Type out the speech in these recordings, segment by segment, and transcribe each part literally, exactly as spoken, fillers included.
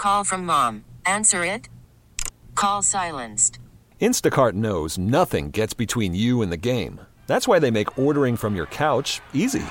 call from mom. Answer it. Call silenced. Instacart knows nothing gets between you and the game. That's why they make ordering from your couch easy.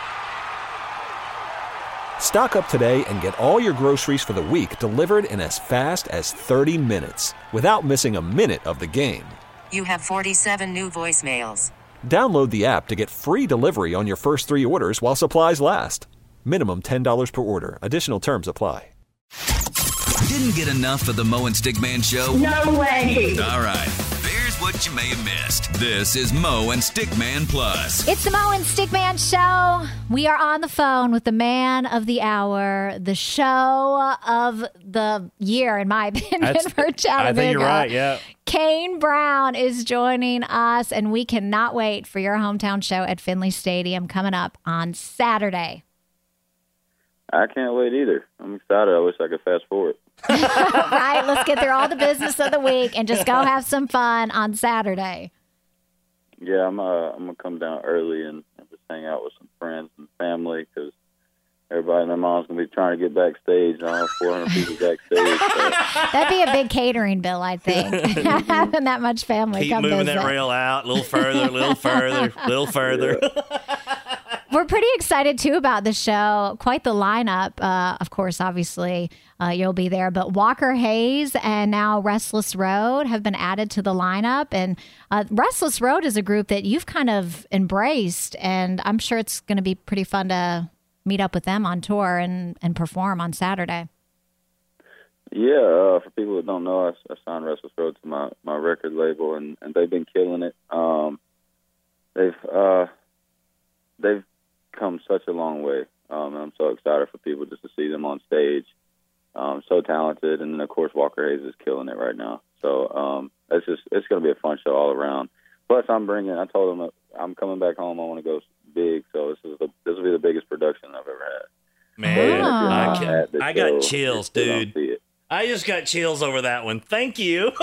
Stock up today and get all your groceries for the week delivered in as fast as thirty minutes without missing a minute of the game. You have forty-seven new voicemails. Download the app to get free delivery on your first three orders while supplies last. Minimum ten dollars per order. Additional terms apply. Didn't get enough of the Mo and Stickman Show? No way! All right. Here's what you may have missed. This is Mo and Stickman Plus. It's the Mo and Stickman Show. We are on the phone with the man of the hour, the show of the year, in my opinion, That's, for Chattanooga. I think you're right, yeah. Kane Brown is joining us, and we cannot wait for your hometown show at Finley Stadium coming up on Saturday. I can't wait either. I'm excited. I wish I could fast forward. Right, let's get through all the business of the week and just go have some fun on Saturday. Yeah, I'm uh, I'm gonna come down early and, and just hang out with some friends and family because everybody and their mom's gonna be trying to get backstage. I have four hundred people backstage. So. That'd be a big catering bill, I think. Having that much family Keep come moving visit. that rail out a little further, a little further, a little further. Yeah. We're pretty excited, too, about the show. Quite the lineup. Uh, of course, obviously, uh, you'll be there. But Walker Hayes and now Restless Road have been added to the lineup. And uh, Restless Road is a group that you've kind of embraced. And I'm sure it's going to be pretty fun to meet up with them on tour and, and perform on Saturday. Yeah, uh, for people that don't know, I, I signed Restless Road to my, my record label, and, and they've been killing it. Um, they've uh, they've come such a long way. Um, and I'm so excited for people just to see them on stage. Um, so talented, and then of course Walker Hayes is killing it right now. So um, it's just it's going to be a fun show all around. Plus, I'm bringing. I told them I'm coming back home. I want to go big. So this is the, this will be the biggest production I've ever had. Man, Oh. I, So, can, the I got show, chills, you're gonna dude. see it. I just got chills over that one. Thank you.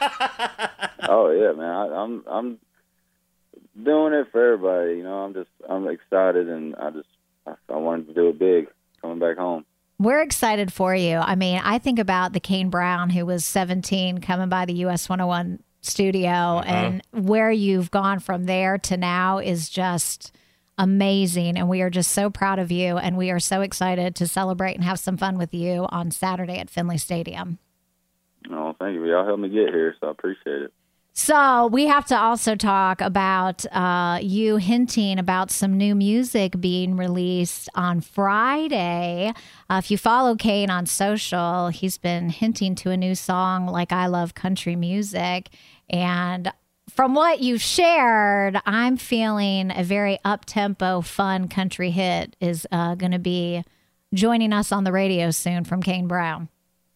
Oh yeah, man. I, I'm I'm doing it for everybody. You know, I'm just I'm excited, and I just I, I wanted to do it big coming back home. We're excited for you. I mean, I think about the Kane Brown who was seventeen coming by the U S one oh one studio, uh-huh. and where you've gone from there to now is just amazing. And we are just so proud of you. And we are so excited to celebrate and have some fun with you on Saturday at Finley Stadium. Oh, thank you. Y'all helped me get here, so I appreciate it. So we have to also talk about uh, you hinting about some new music being released on Friday. Uh, if you follow Kane on social, he's been hinting to a new song, Like I Love Country Music. And from what you've shared, I'm feeling a very up-tempo, fun country hit is uh, going to be joining us on the radio soon from Kane Brown.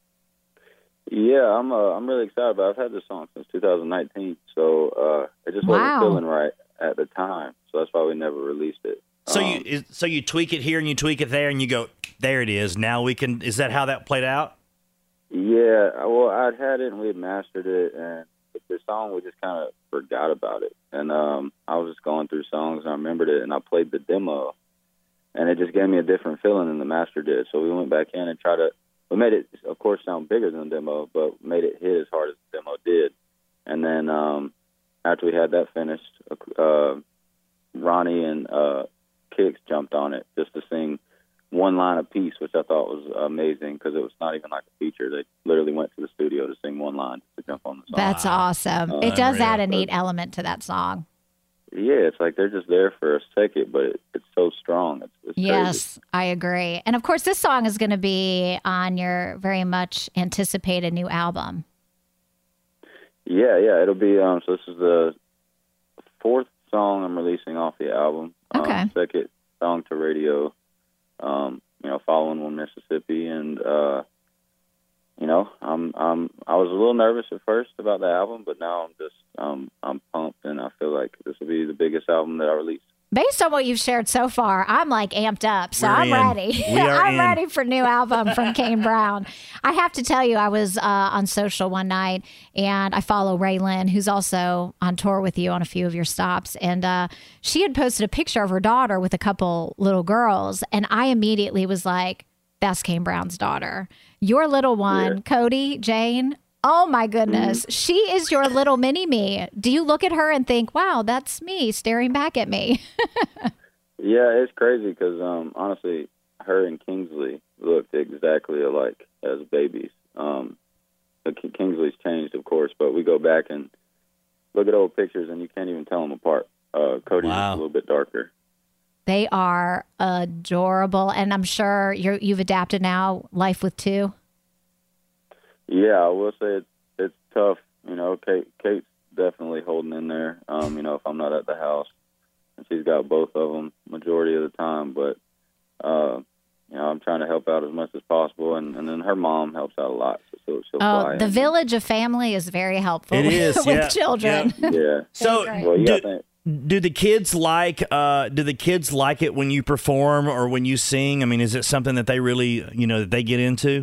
Yeah, I'm uh, I'm really excited about it. I've had this song since two thousand nineteen, so uh, it just wasn't Wow. feeling right at the time, so that's why we never released it. So Um, you is, so you tweak it here and you tweak it there and you go, there it is. Now we can. Is that how that played out? Yeah, well, I'd had it and we had mastered it, and the song, we just kind of forgot about it. And um, I was just going through songs, and I remembered it, and I played the demo, and it just gave me a different feeling than the master did. So we went back in and tried to, we made it, of course, sound bigger than the demo, but made it hit as hard as the demo did. And then um, after we had that finished, uh, Ronnie and uh, Kix jumped on it just to sing one line a piece, which I thought was amazing because it was not even like a feature. They literally went to the studio to sing one line to jump on the song. That's awesome. Uh, it does unreal. add a neat element to that song. Yeah, it's like they're just there for a second, but it, it's so strong. It's, it's Yes, I agree. And of course, this song is going to be on your very much anticipated new album. crazy. Yeah, yeah, it'll be. Um, so this is the fourth song I'm releasing off the album. Okay. Um, second song to radio. Um, you know, following one Mississippi, and uh, you know, I'm I'm I was a little nervous at first about the album, but now I'm just um I'm pumped, and I feel like this will be the biggest album that I release. Based on what you've shared so far, I'm like amped up. So We're I'm in. ready. We are I'm in. ready for new album from Kane Brown. I have to tell you, I was uh, on social one night and I follow Raylan, who's also on tour with you on a few of your stops. And uh, she had posted a picture of her daughter with a couple little girls. And I immediately was like, that's Kane Brown's daughter. Your little one, Yeah. Cody, Jane, oh my goodness. Mm-hmm. She is your little mini me. Do you look at her and think, wow, that's me staring back at me? Yeah, it's crazy because um, honestly, her and Kingsley looked exactly alike as babies. Um, Kingsley's changed, of course, but we go back and look at old pictures, and you can't even tell them apart. Uh, Cody's Wow. a little bit darker. They are adorable. And I'm sure you're, you've adapted now, life with two. Yeah, I will say it's, it's tough. You know, Kate, Kate's definitely holding in there, um, you know, if I'm not at the house. And she's got both of them majority of the time. But, uh, you know, I'm trying to help out as much as possible. And, and then her mom helps out a lot. So she'll, she'll fly Oh, the in. village of family is very helpful It is, with yeah, children. yeah. Yeah. So, great. Well, you do, got to think. do the kids like uh, do the kids like it when you perform or when you sing? I mean, is it something that they really, you know, that they get into?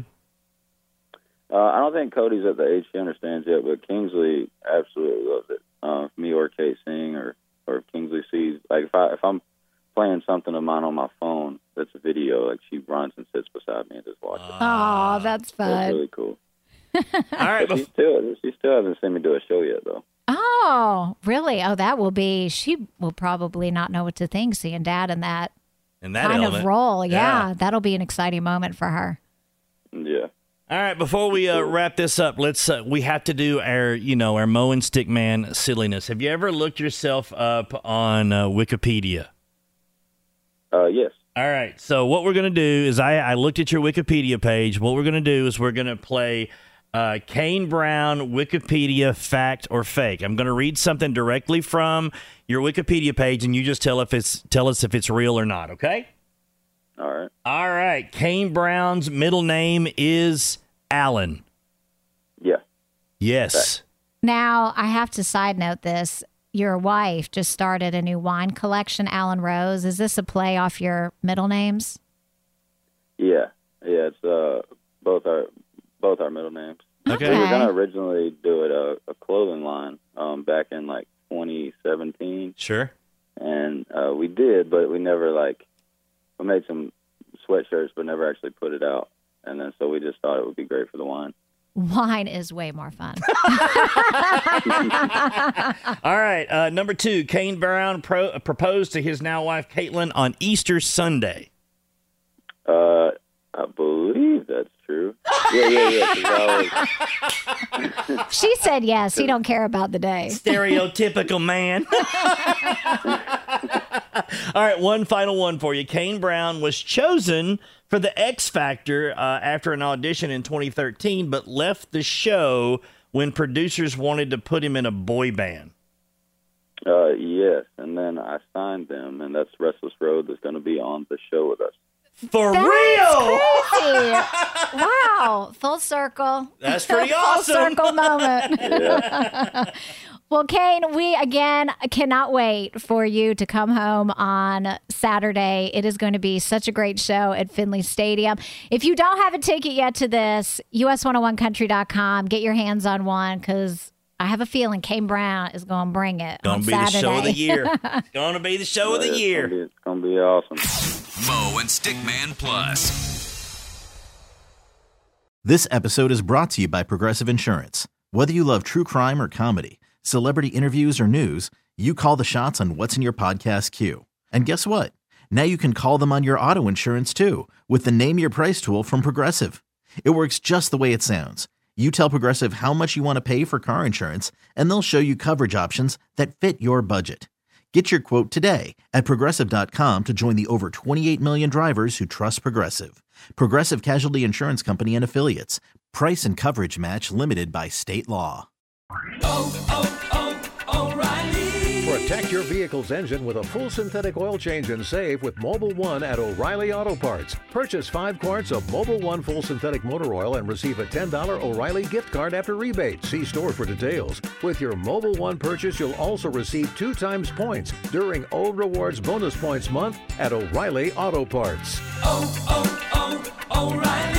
Uh, I don't think Cody's at the age she understands yet, but Kingsley absolutely loves it. Uh, if me or Kate sing, or, or if Kingsley sees, like if I if I'm playing something of mine on my phone that's a video, like she runs and sits beside me and just watches. Oh, that's That's fun. really cool. All right, But she bef- still she still hasn't seen me do a show yet, though. Oh, really? Oh, that will be, she will probably not know what to think seeing dad in that, in that kind element. of role. Yeah, Yeah. that'll be an exciting moment for her. Yeah. All right, before we uh, wrap this up, let's uh, we have to do our, you know, our Mo and Stickman silliness. Have you ever looked yourself up on uh, Wikipedia? Uh, yes. All right, so what we're going to do is I, I looked at your Wikipedia page. What we're going to do is we're going to play uh, Kane Brown Wikipedia fact or fake. I'm going to read something directly from your Wikipedia page, and you just tell if it's tell us if it's real or not, okay? All right. All right, Kane Brown's middle name is Allen. Yeah. Yes. Now, I have to side note this. Your wife just started a new wine collection, Allen Rose. Is this a play off your middle names? Yeah. Yeah. It's uh both our both our middle names. Okay. We were gonna originally do it a, a clothing line um, back in like twenty seventeen, Sure. and uh, we did, but we never like we made some sweatshirts, but never actually put it out. And then so we just thought it would be great for the wine. Wine is way more fun. All right, uh, number two, Kane Brown pro- uh, proposed to his now wife Caitlin on Easter Sunday. Uh, I believe that's true. Yeah, yeah, yeah. 'cause I was, She said yes. He don't care about the day. Stereotypical man. All right, one final one for you. Kane Brown was chosen for the X Factor uh, after an audition in twenty thirteen, but left the show when producers wanted to put him in a boy band. uh, yes, and then I signed them, and that's Restless Road that's going to be on the show with us. For That's real? crazy. Wow. Full circle. That's pretty Full awesome. circle moment. Yeah. Well, Kane, we again cannot wait for you to come home on Saturday. It is going to be such a great show at Finley Stadium. If you don't have a ticket yet to this, U S one oh one country dot com, get your hands on one because I have a feeling Kane Brown is going to bring it. Going on to be Saturday. the show of the year. It's going to be the show of the It's year. gonna be- It's going to be awesome. Mo and Stickman Plus. This episode is brought to you by Progressive Insurance. Whether you love true crime or comedy, celebrity interviews or news, you call the shots on what's in your podcast queue. And guess what? Now you can call them on your auto insurance too with the Name Your Price tool from Progressive. It works just the way it sounds. You tell Progressive how much you want to pay for car insurance, and they'll show you coverage options that fit your budget. Get your quote today at Progressive dot com to join the over twenty-eight million drivers who trust Progressive. Progressive Casualty Insurance Company and Affiliates. Price and coverage match limited by state law. Protect your vehicle's engine with a full synthetic oil change and save with Mobile One at O'Reilly Auto Parts. Purchase five quarts of Mobile One full synthetic motor oil and receive a ten dollars O'Reilly gift card after rebate. See store for details. With your Mobile One purchase, you'll also receive two times points during O Rewards Bonus Points Month at O'Reilly Auto Parts. Oh, oh, oh, O'Reilly.